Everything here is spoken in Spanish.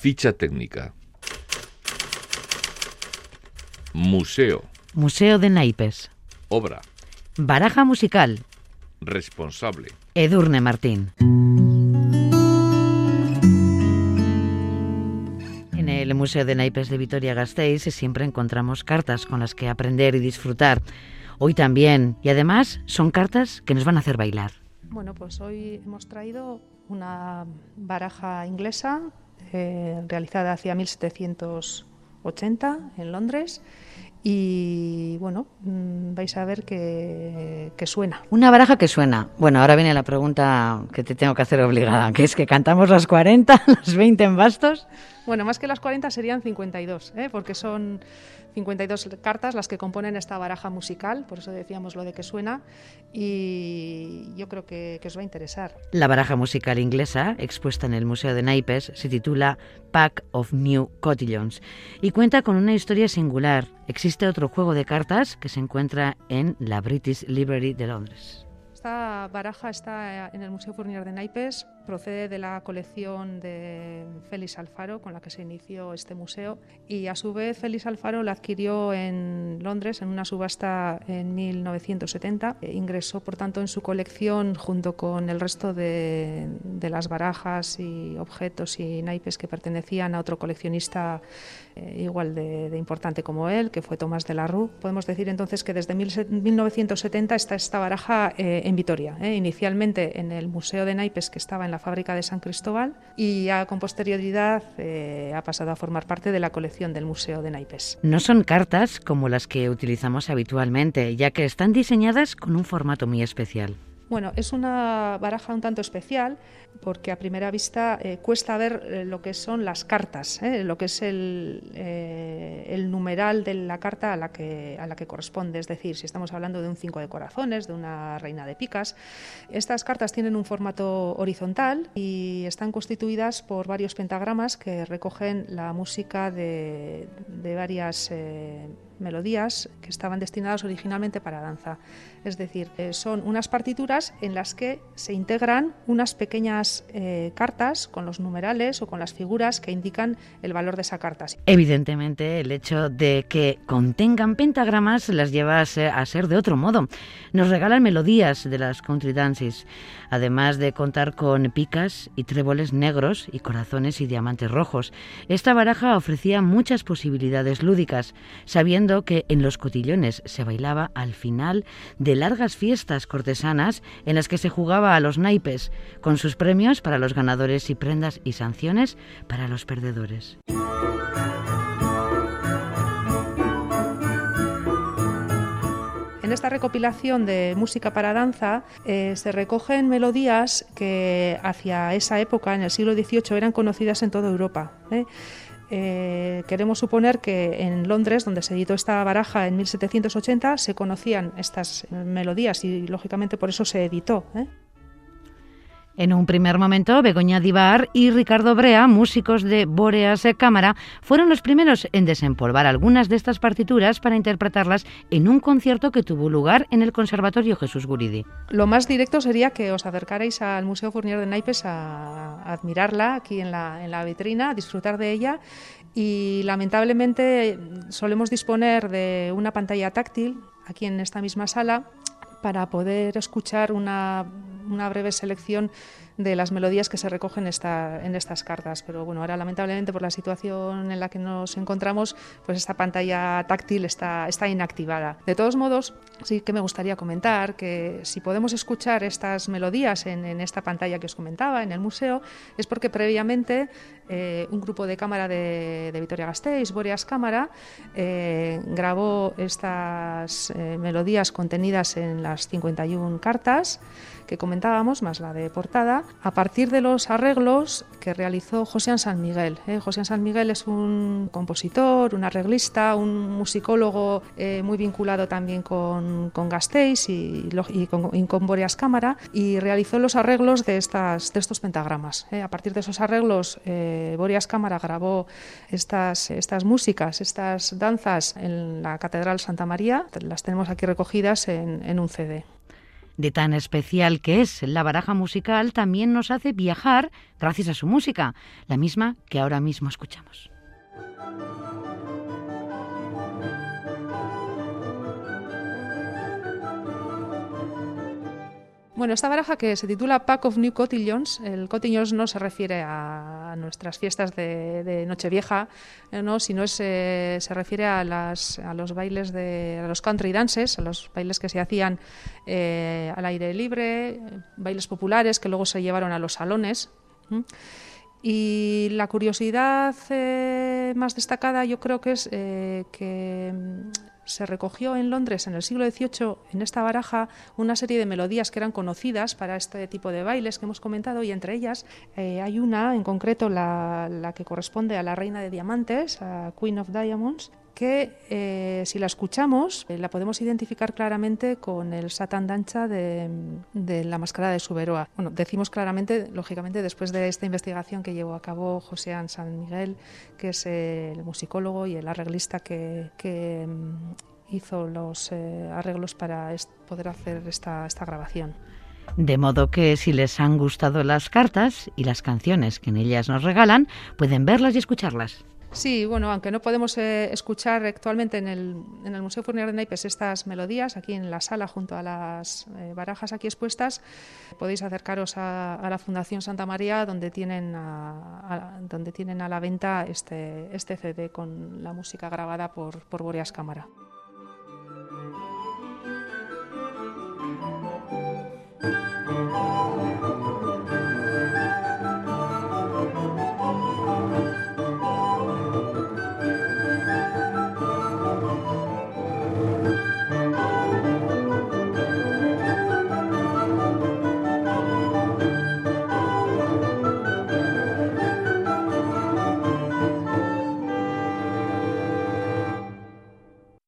Ficha técnica. Museo. Museo de Naipes. Obra. Baraja musical. Responsable. Edurne Martín. En el Museo de Naipes de Vitoria-Gasteiz siempre encontramos cartas con las que aprender y disfrutar. Hoy también. Y además son cartas que nos van a hacer bailar. Bueno, pues hoy hemos traído una baraja inglesa realizada hacia 1780 en Londres. Y bueno, vais a ver que suena. Una baraja que suena. Bueno, ahora viene la pregunta que te tengo que hacer obligada, que es que cantamos las 40, los 20 en bastos. Bueno, más que las 40 serían 52, porque son 52 cartas las que componen esta baraja musical, por eso decíamos lo de que suena, y yo creo que os va a interesar. La baraja musical inglesa, expuesta en el Museo de Naipes, se titula Pack of New Cotillons y cuenta con una historia singular. Existe otro juego de cartas que se encuentra en la British Library de Londres. Esta baraja está en el Museo Fournier de Naipes, procede de la colección de Félix Alfaro, con la que se inició este museo, y a su vez Félix Alfaro la adquirió en Londres en una subasta en 1970. Ingresó, por tanto, en su colección junto con el resto de las barajas y objetos y naipes que pertenecían a otro coleccionista igual de importante como él, que fue Tomás de la Rue. Podemos decir entonces que desde 1970 está esta baraja en Vitoria, inicialmente en el Museo de Naipes, que estaba en la fábrica de San Cristóbal, y ya con posterioridad ha pasado a formar parte de la colección del Museo de Naipes. No son cartas como las que utilizamos habitualmente, ya que están diseñadas con un formato muy especial. Bueno, es una baraja un tanto especial porque a primera vista cuesta ver lo que son las cartas, lo que es el numeral de la carta a la que corresponde. Es decir, si estamos hablando de un 5 de corazones, de una reina de picas. Estas cartas tienen un formato horizontal y están constituidas por varios pentagramas que recogen la música de varias melodías que estaban destinadas originalmente para danza. Es decir, son unas partituras en las que se integran unas pequeñas cartas con los numerales o con las figuras que indican el valor de esa carta. Evidentemente, el hecho de que contengan pentagramas las lleva a ser de otro modo. Nos regalan melodías de las country dances, además de contar con picas y tréboles negros y corazones y diamantes rojos. Esta baraja ofrecía muchas posibilidades lúdicas, sabiendo que en los cotillones se bailaba al final de largas fiestas cortesanas en las que se jugaba a los naipes, con sus premios para los ganadores y prendas y sanciones para los perdedores. En esta recopilación de música para danza se recogen melodías que hacia esa época, en el siglo XVIII, eran conocidas en toda Europa. Queremos suponer que en Londres, donde se editó esta baraja en 1780, se conocían estas melodías y, lógicamente, por eso se editó. En un primer momento, Begoña Divar y Ricardo Brea, músicos de Bóreas Cámara, fueron los primeros en desempolvar algunas de estas partituras para interpretarlas en un concierto que tuvo lugar en el Conservatorio Jesús Guridi. Lo más directo sería que os acercarais al Museo Fournier de Naipes a admirarla aquí en la vitrina, a disfrutar de ella. Y lamentablemente solemos disponer de una pantalla táctil aquí en esta misma sala para poder escuchar una breve selección de las melodías que se recogen en estas cartas. Pero bueno, ahora lamentablemente por la situación en la que nos encontramos, pues esta pantalla táctil está inactivada. De todos modos, sí que me gustaría comentar que si podemos escuchar estas melodías en esta pantalla que os comentaba, en el museo, es porque previamente un grupo de cámara de Vitoria-Gasteiz, Bóreas Cámara, grabó estas melodías contenidas en las 51 cartas que comentábamos, más la de portada, a partir de los arreglos que realizó José San Miguel. José San Miguel es un compositor, un arreglista, un musicólogo muy vinculado también con Gasteiz y con Bóreas Cámara, y realizó los arreglos de estos pentagramas. A partir de esos arreglos, Bóreas Cámara grabó estas músicas, estas danzas en la Catedral Santa María. Las tenemos aquí recogidas en un CD. De tan especial que es la baraja musical, también nos hace viajar gracias a su música, la misma que ahora mismo escuchamos. Bueno, esta baraja que se titula Pack of New Cotillons, el cotillons no se refiere a nuestras fiestas de Nochevieja, no, sino se refiere a los bailes a los country dances, a los bailes que se hacían al aire libre, bailes populares que luego se llevaron a los salones. Y la curiosidad más destacada yo creo que es que se recogió en Londres en el siglo XVIII, en esta baraja, una serie de melodías que eran conocidas para este tipo de bailes que hemos comentado, y entre ellas hay una, en concreto la que corresponde a la Reina de Diamantes, a Queen of Diamonds, que si la escuchamos la podemos identificar claramente con el Satan Danza de La Mascarada de Suberoa. Bueno, decimos claramente, lógicamente, después de esta investigación que llevó a cabo Josean San Miguel, que es el musicólogo y el arreglista que hizo los arreglos para poder hacer esta grabación. De modo que si les han gustado las cartas y las canciones que en ellas nos regalan, pueden verlas y escucharlas. Sí, bueno, aunque no podemos escuchar actualmente en el Museo Fournier de Naipes estas melodías, aquí en la sala junto a las barajas aquí expuestas, podéis acercaros a la Fundación Santa María, donde tienen a la venta este CD con la música grabada por Boreas Cámara.